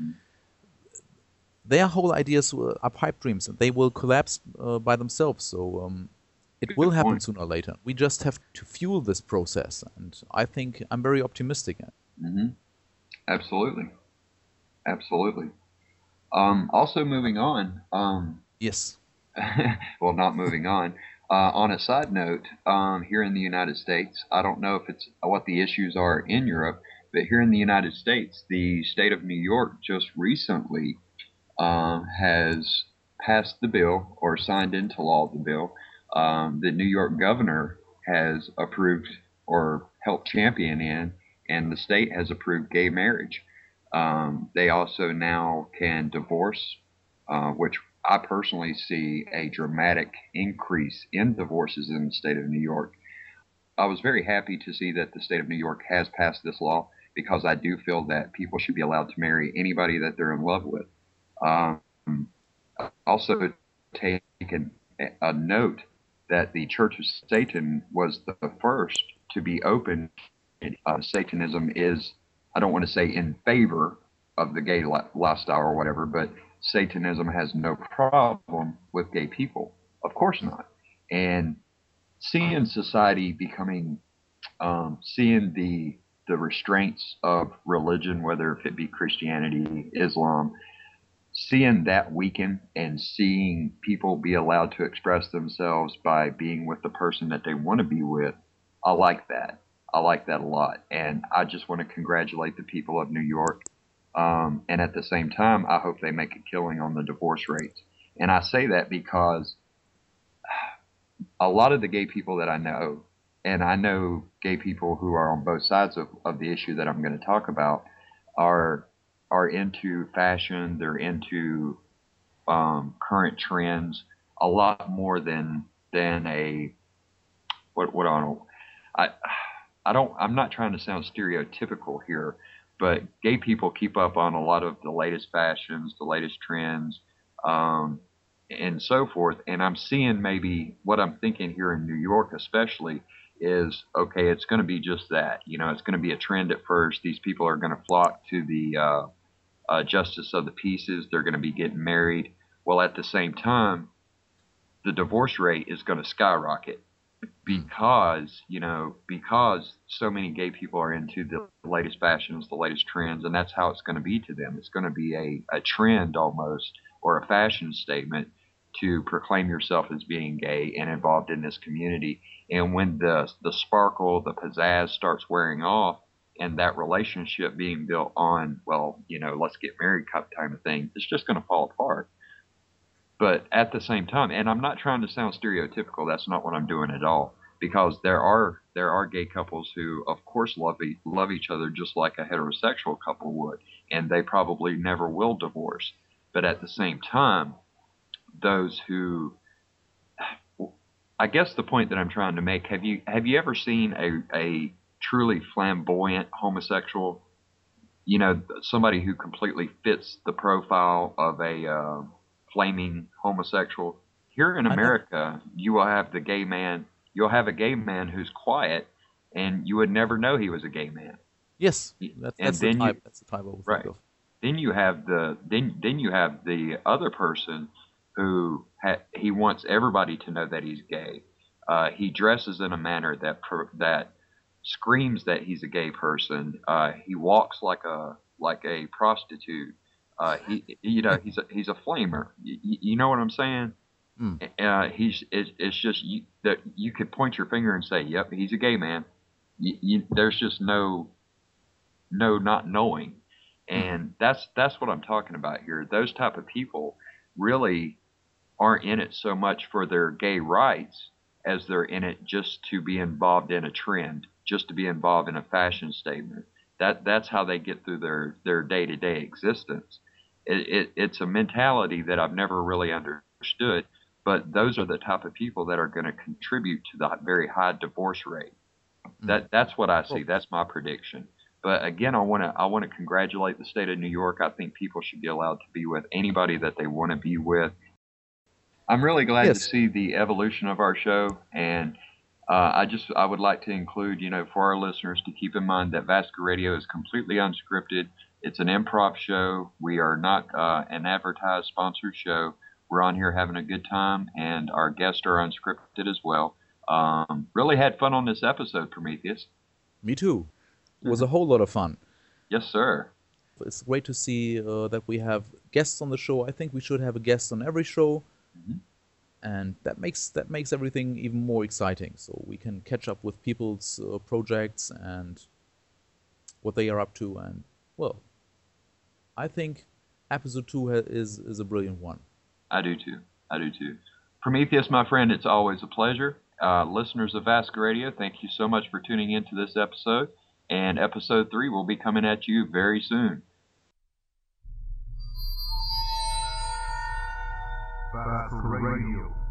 their whole ideas were- are pipe dreams, and they will collapse uh, by themselves. So. Um, It Good will happen point. sooner or later. We just have to fuel this process, and I think I'm very optimistic. Hmm. Absolutely. Absolutely. Um, also moving on, um, Yes. well, not moving on. Uh, on a side note, um, here in the United States, I don't know if it's what the issues are in Europe, but here in the United States, the state of New York just recently um, has passed the bill or signed into law the bill. Um, the New York governor has approved or helped champion in, and the state has approved gay marriage. Um, they also now can divorce, uh, which I personally see a dramatic increase in divorces in the state of New York. I was very happy to see that the state of New York has passed this law because I do feel that people should be allowed to marry anybody that they're in love with. Um, Also, taken a note that the Church of Satan was the first to be open. Uh, Satanism is, I don't want to say in favor of the gay li- lifestyle or whatever, but Satanism has no problem with gay people. Of course not. And seeing society becoming, um, seeing the the restraints of religion, whether if it be Christianity, Islam, seeing that weaken and seeing people be allowed to express themselves by being with the person that they want to be with, I like that. I like that a lot. And I just want to congratulate the people of New York. Um, and at the same time, I hope they make a killing on the divorce rates. And I say that because a lot of the gay people that I know, and I know gay people who are on both sides of, of the issue that I'm going to talk about, are are into fashion. They're into um, current trends a lot more than than a what what I don't I I don't I'm not trying to sound stereotypical here, but gay people keep up on a lot of the latest fashions, the latest trends, um, and so forth. And I'm seeing maybe what I'm thinking here in New York, especially, is okay. It's going to be just that. You know, it's going to be a trend at first. These people are going to flock to the uh, uh, justice of the pieces. They're going to be getting married. Well, at the same time, the divorce rate is going to skyrocket because, you know, because so many gay people are into the latest fashions, the latest trends, and that's how it's going to be to them. It's going to be a, a trend almost, or a fashion statement to proclaim yourself as being gay and involved in this community. And when the the sparkle, the pizzazz starts wearing off, and that relationship being built on, well, you know, let's get married kind of thing, it's just going to fall apart. But at the same time, and I'm not trying to sound stereotypical, that's not what I'm doing at all, because there are there are gay couples who, of course, love e- love each other just like a heterosexual couple would, and they probably never will divorce. But at the same time, those who, I guess the point that I'm trying to make, have you have you ever seen a a truly flamboyant homosexual? You know, somebody who completely fits the profile of a uh, flaming homosexual. Here in I know. America, you will have the gay man. You'll have a gay man who's quiet, and you would never know he was a gay man. Yes, that's And that's the then type. you, That's the type I would think right? of. Then you have the then then you have the other person who ha- he wants everybody to know that he's gay. Uh, he dresses in a manner that per, that screams that he's a gay person. Uh, he walks like a like a prostitute. Uh, he you know he's a he's a flamer. You, you know what I'm saying? Mm. Uh, he's it, it's just you, that you could point your finger and say, "Yep, he's a gay man." You, you, there's just no no not knowing, Mm. and that's that's what I'm talking about here. Those type of people really aren't in it so much for their gay rights as they're in it just to be involved in a trend, just to be involved in a fashion statement. That that's how they get through their their day to day existence. It, it, it's a mentality that I've never really understood. but those are the type of people that are going to contribute to the very high divorce rate. That that's what I see. That's my prediction. But again, I want to I want to congratulate the state of New York. I think people should be allowed to be with anybody that they want to be with. I'm really glad Yes. to see the evolution of our show, and uh, I just I would like to include, you know, for our listeners to keep in mind that Vasca Radio is completely unscripted. It's an improv show. We are not uh, an advertised sponsored show. We're on here having a good time, and our guests are unscripted as well. Um, really had fun on this episode, Prometheus. Me too. It was a whole lot of fun. Yes, sir. It's great to see uh, that we have guests on the show. I think we should have a guest on every show, Mhm. and that makes that makes everything even more exciting. So we can catch up with people's uh, projects and what they are up to. And well, I think episode two ha- is is a brilliant one. I do too. I do too. Prometheus, my friend, it's always a pleasure. Uh, listeners of Vasca Radio, thank you so much for tuning in to this episode. And episode three will be coming at you very soon. Vasca Radio.